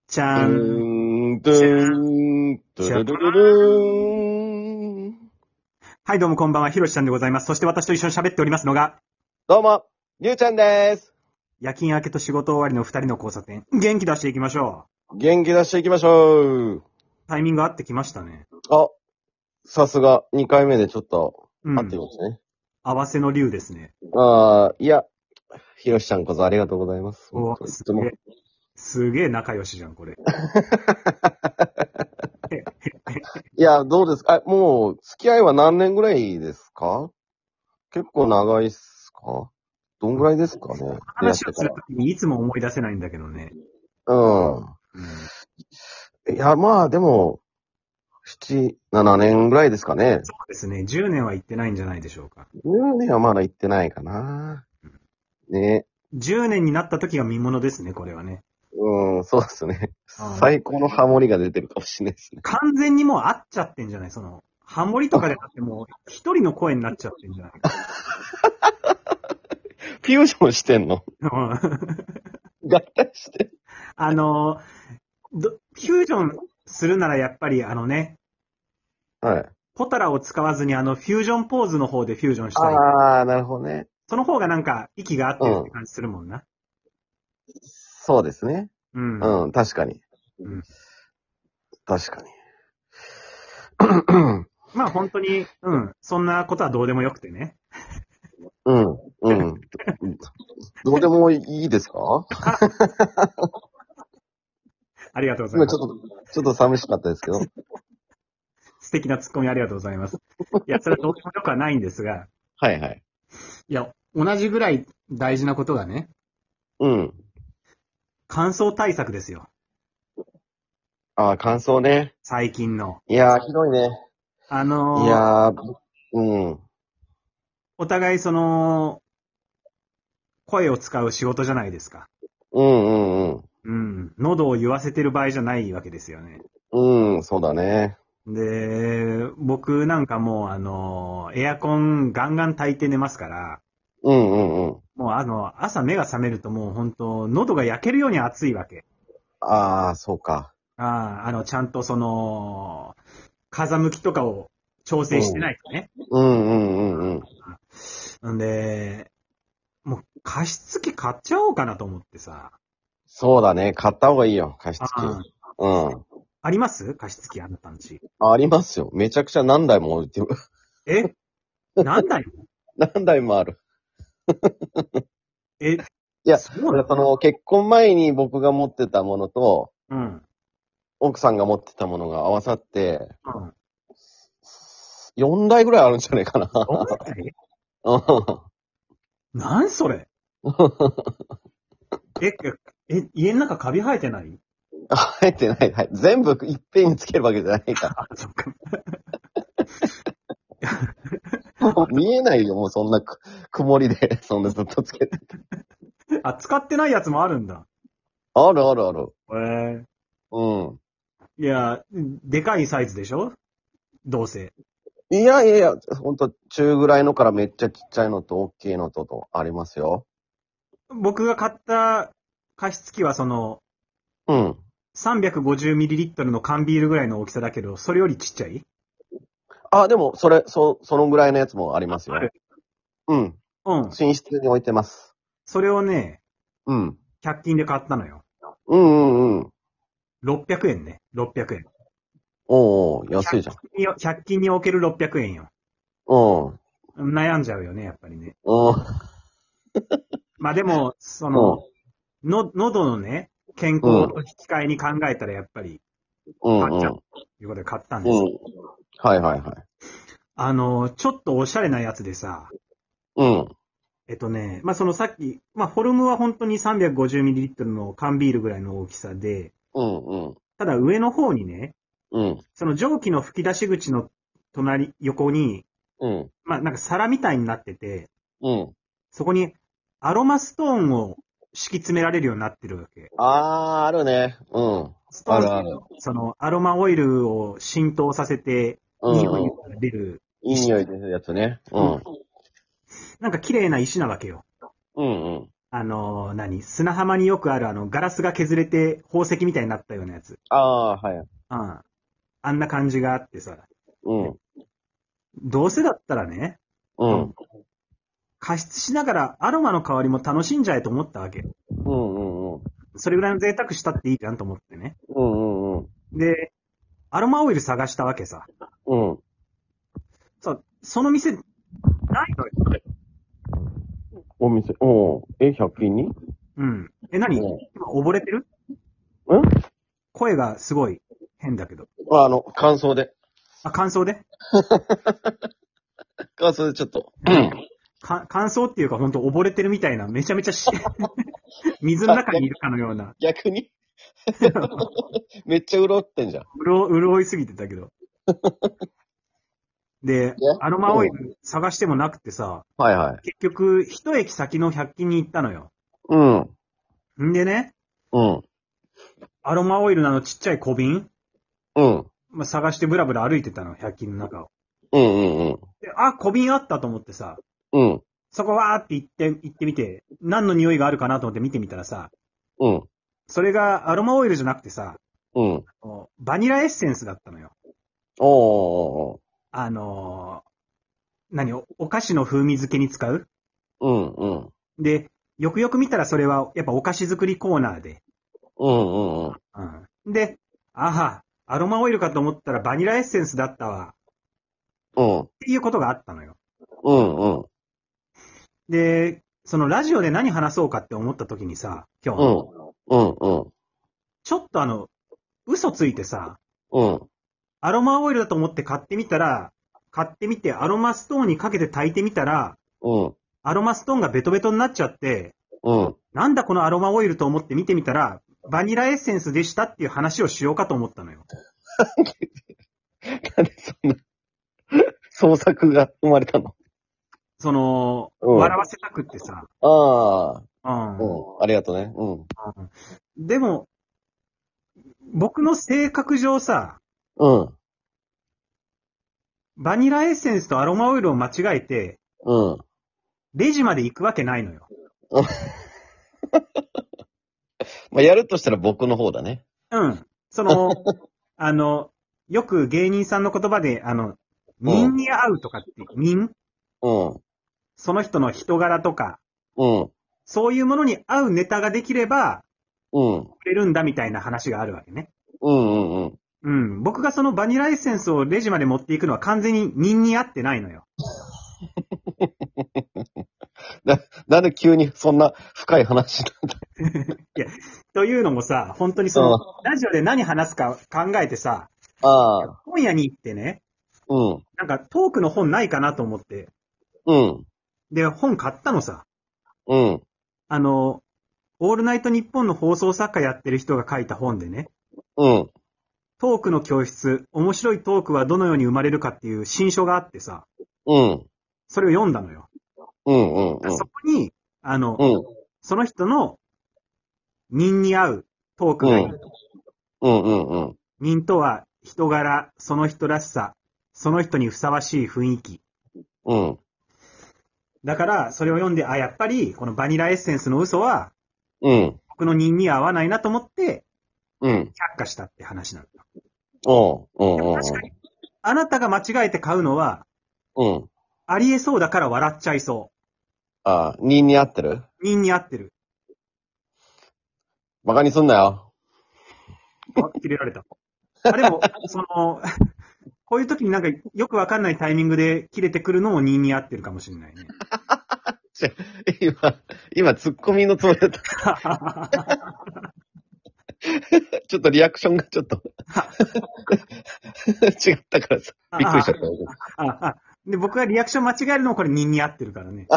ちゃドゥん。 ーン、ドゥーン、ドゥルルルルーン。 はい、どうもこんばんは、ひろしちゃんでございます。そして私と一緒に喋っておりますのが、 どうも、りゅうちゃんです。 夜勤明けと仕事終わりの二人の交差点。元気出していきましょ元気出していきましょう。 う。タイミング合ってきましたね。 あ、さすが、2回目でちょっと、 うん。 合ってますね。 合わせの竜ですね。 いや、ひろしちゃんこそありがとうございます。 お、 いつも。 すげえ仲良しじゃん、これ。 いや、どうですか？もう、付き合いは何年ぐらいですか？結構長いっすか？どんぐらいですかね？出会っ話をすてから。 るときにいつも思い出せないんだけどね。 うん。いや、まあ、でも、7、7年ぐらいですかね。 そうですね。10年は行ってないんじゃないでしょうか。 10年はまだ行ってないかな。ね。 10年になった時が見物ですね、これはね。 そうですね。 うん最高のハモリが出てるかもしれないですね。 完全にもう合っちゃってんじゃない？その、ハモリとかでなくてもう一人の声になっちゃってんじゃないか。 フュージョンしてんの？合体してんフュージョンするならやっぱりはい。 ポタラを使わずにフュージョンポーズの方でフュージョンしたい。 あー、なるほどね。 その方がなんか息が合ってるって感じするもんな。 そうですね。 うん。 確かに。 うん確かに。 まあ本当に、そんなことはどうでもよくてね。 うん。どうでもいいですか？ ありがとうございます。 ちょっと寂しかったですけど。 素敵なツッコミありがとうございます。いや、それはどうでもよくはないんですが、 はいはい。 いや、同じぐらい大事なことがね、 うん。 乾燥対策ですよ。 感想ね。 最近の。 いやー、ひどいね。 あいのーやー、うん。 お互い声を使う仕事じゃないですか。 うん。 喉を言わせてる場合じゃないわけですよね。 そうだね。 で、僕なんかもうエアコンガンガン焚いて寝ますから、 うん。 もう朝目が覚めるともう本当喉が焼けるように暑いわけ。 そうか。 ちゃんと風向きとかを調整してないとね。んで、もう加湿器買っちゃおうかなと思ってさ。 そうだね。買った方がいいよ、加湿器。 あります加湿器あなたんち。 ありますよ。めちゃくちゃ何台も置いてる。 え何台も何台もある。 え、 いや、 そうな結婚前に僕が持ってたものと、 の？ 奥さんが持ってたものが合わさって、 うん。 4台ぐらいあるんじゃないかな。 どうだいうんなんそれ家の中カビ生えてない？ 生えてない。はい。全部いっぺんにつけるわけじゃないかそっか。 ら。もう見えないよ、もうそんな曇りで、そんなずっとつけて。 使ってないやつもあるんだ。 ある。 へうん。 いや、でかいサイズでしょどうせ。 いや、ほんと、中ぐらいのからめっちゃちっちゃいのと大きいのとありますよ。 僕が買った加湿器はうん。 350ml の缶ビールぐらいの大きさだけど、それよりちっちゃい？ でも、そのぐらいのやつもありますよ。 ある。 うん。 うん。 寝室に置いてます。 それをね、 うん。 100均で買ったのよ。 うん。 600円ね。600円。 安いじゃん。 100均に置ける600円よ。悩んじゃうよね、やっぱりね。まあでも、喉のね、健康と引き換えに考えたらやっぱり、買っちゃうということで買ったんです。 はい。 ちょっとおしゃれなやつでさ、 うん。 まあさっき、まあフォルムは本当に 350ml の缶ビールぐらいの大きさで、ただ上の方にね、その蒸気の吹き出し口の横に、まあなんか皿みたいになってて、そこにアロマストーンを敷き詰められるようになってるわけ。 あるね。 ストーン、そのアロマオイルを浸透させて、匂いが出る。 いい匂い出るやつね。 なんか綺麗な石なわけよ。 砂浜によくあるガラスが削れて宝石みたいになったようなやつ。 ああ、はい。 うん。あんな感じがあってさ。 うん。 どうせだったらね。 うん。 加湿しながらアロマの香りも楽しんじゃえと思ったわけ。 うんうんうん。 それぐらいの贅沢したっていいじゃんと思ってね。 うんうんうん。 で、アロマオイル探したわけさ。 うん。 その店、ないのよ。 お店、100均に？ うん。何今溺れてる？声がすごい変だけど。 感想で。 感想で感想でちょっと。 感想っていうかほんと溺れてるみたいな、めちゃめちゃ水の中にいるかのような。 逆にめっちゃ潤ってんじゃん。 潤いすぎてたけど。で、アロマオイル探してもなくてさ。 はいはい。 結局、一駅先の100均に行ったのよ。 うん。 んでね。 うん。 アロマオイルのちっちゃい小瓶。 うん。 探してブラブラ歩いてたの、100均の中を。 うんうんうん。 で、小瓶あったと思ってさ。 うん。 そこわーって行ってみて、何の匂いがあるかなと思って見てみたらさ。 うん。 それがアロマオイルじゃなくてさ。 うん。 バニラエッセンスだったのよ。お菓子の風味付けに使う？ うんうん。 で、よくよく見たらそれはやっぱお菓子作りコーナーで。 うんうんうん。 うん。で、アロマオイルかと思ったらバニラエッセンスだったわ。 うん。 っていうことがあったのよ。 うんうん。 で、そのラジオで何話そうかって思った時にさ、今日。 うんうん。 ちょっと嘘ついてさ、 うん。 アロマオイルだと思って買ってみてアロマストーンにかけて炊いてみたら、 うん。 アロマストーンがベトベトになっちゃって、 うん。 なんだこのアロマオイルと思って見てみたら、バニラエッセンスでしたっていう話をしようかと思ったのよ。 なんでそんな、創作が生まれたの？ 笑わせたくってさ。 あありがとうね。 でも、僕の性格上さ、バニラエッセンスとアロマオイルを間違えて、レジまで行くわけないのよ。 まあ、やるとしたら僕の方だね。 よく芸人さんの言葉で、人に合うとかって、人その人の人柄とか、そういうものに合うネタができれば、売れるんだみたいな話があるわけね。僕がそのバニラエッセンスをレジまで持っていくのは完全に人に合ってないのよ。 なんで急にそんな深い話なんだいや、というのもさ、本当にラジオで何話すか考えてさ、本屋に行ってね、なんかトークの本ないかなと思って、で、本買ったのさ。オールナイトニッポンの放送作家やってる人が書いた本でね、トークの教室、面白いトークはどのように生まれるかっていう新書があってさ、それを読んだのよ。そこに、その人の人に合うトークがいい。人とは人柄、その人らしさ、その人にふさわしい雰囲気。だから、それを読んで、やっぱり、このバニラエッセンスの嘘は、僕の人に合わないなと思って、却下したって話なんだ。確かに、あなたが間違えて買うのは、ありえそうだから笑っちゃいそう。 人に合ってる？ 人に合ってる。 バカにすんなよ。 切れられた。でも、こういう時になんかよくわかんないタイミングで切れてくるのも人に合ってるかもしれないね。 今、ツッコミのつもりだった。ちょっとリアクションがちょっと違ったからさ、びっくりしちゃった。 で、僕がリアクション間違えるのもこれ人に合ってるからね。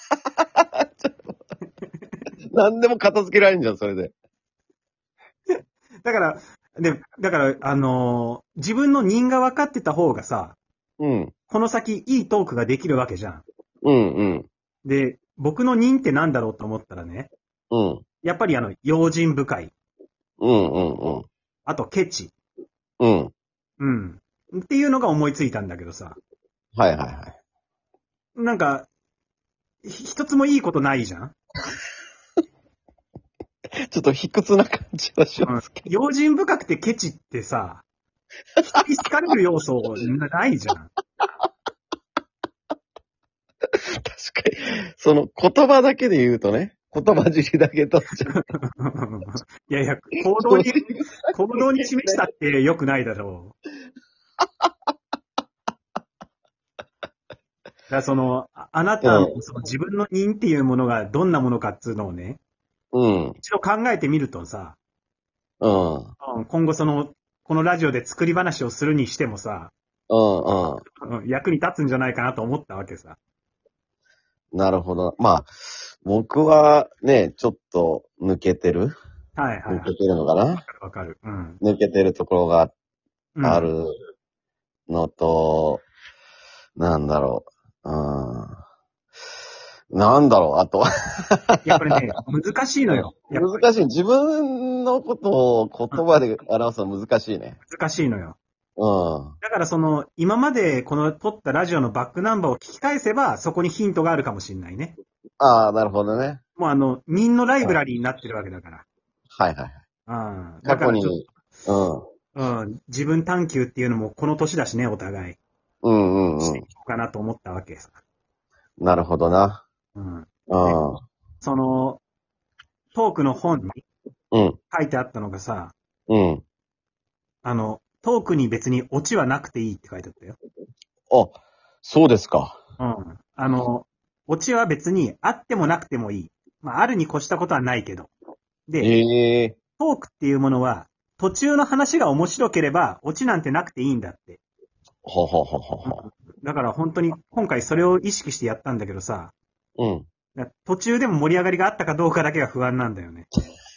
何でも片付けられるんじゃん、それで。 だから、自分の人が分かってた方がさ、この先いいトークができるわけじゃん。で、僕の人ってなんだろうと思ったらね、やっぱり用心深い。あと、ケチ。っていうのが思いついたんだけどさ。なんか、一つもいいことないじゃん。 ちょっと卑屈な感じはしますけど。 用心深くてケチってさ、人に好かれる要素ないじゃん。 確かに。その言葉だけで言うとね、言葉尻だけ取っちゃう。 いやいや、行動に示したって良くないだろう。だからあなたのその自分の因っていうものがどんなものかっていうのをね、一度考えてみるとさ、今後このラジオで作り話をするにしてもさ、役に立つんじゃないかなと思ったわけさ。 なるほど。まあ、僕はね、ちょっと抜けてる。 はいはい。 抜けてるのかな？ わかる。 抜けてるところがあるのと、なんだろう。なんだろう、あと。 いや、これね、難しいのよ。 難しい。自分のことを言葉で表すの難しいね。 難しいのよ。だから今までこの撮ったラジオのバックナンバーを聞き返せば、そこにヒントがあるかもしれないね。 ああ、なるほどね。 もう人のライブラリーになってるわけだから。 はいはい。過去に、 自分探求っていうのもこの年だしね、お互い。していこうかなと思ったわけさ。 なるほどな。 トークの本に書いてあったのがさ、トークに別にオチはなくていいって書いてあったよ。 あ、そうですか。 オチは別にあってもなくてもいい。まあ、あるに越したことはないけど。で、トークっていうものは、途中の話が面白ければ、オチなんてなくていいんだって。だから本当に今回それを意識してやったんだけどさ、途中でも盛り上がりがあったかどうかだけが不安なんだよね。